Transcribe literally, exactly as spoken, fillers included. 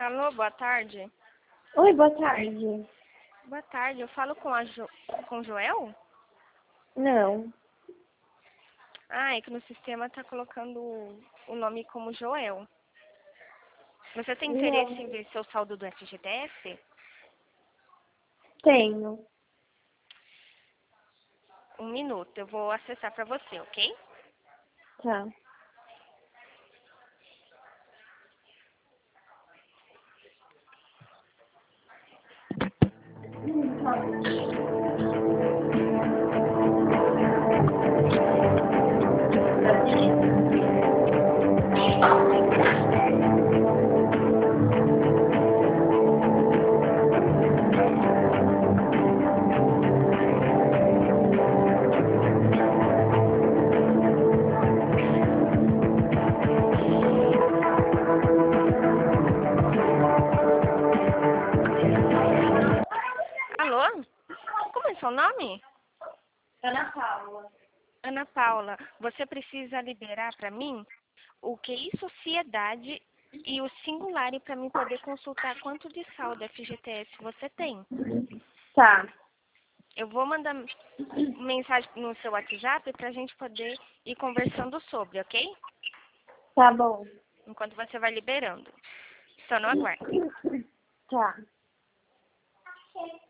Alô, boa tarde. Oi, boa tarde. Boa tarde, eu falo com a jo... com o Joel? Não. Ah, é que no sistema tá colocando o nome como Joel. Você tem interesse Não. em ver seu saldo do F G T S? Tenho. Um minuto, eu vou acessar pra você, ok? Tá. Alô? Como é seu nome? Ana Paula. Ana Paula, você precisa liberar pra mim o Q I Sociedade e o Singular para mim poder consultar quanto de saldo F G T S você tem. Tá. Eu vou mandar mensagem no seu WhatsApp pra gente poder ir conversando sobre, ok? Tá bom. Enquanto você vai liberando. Só no aguardo. Tá.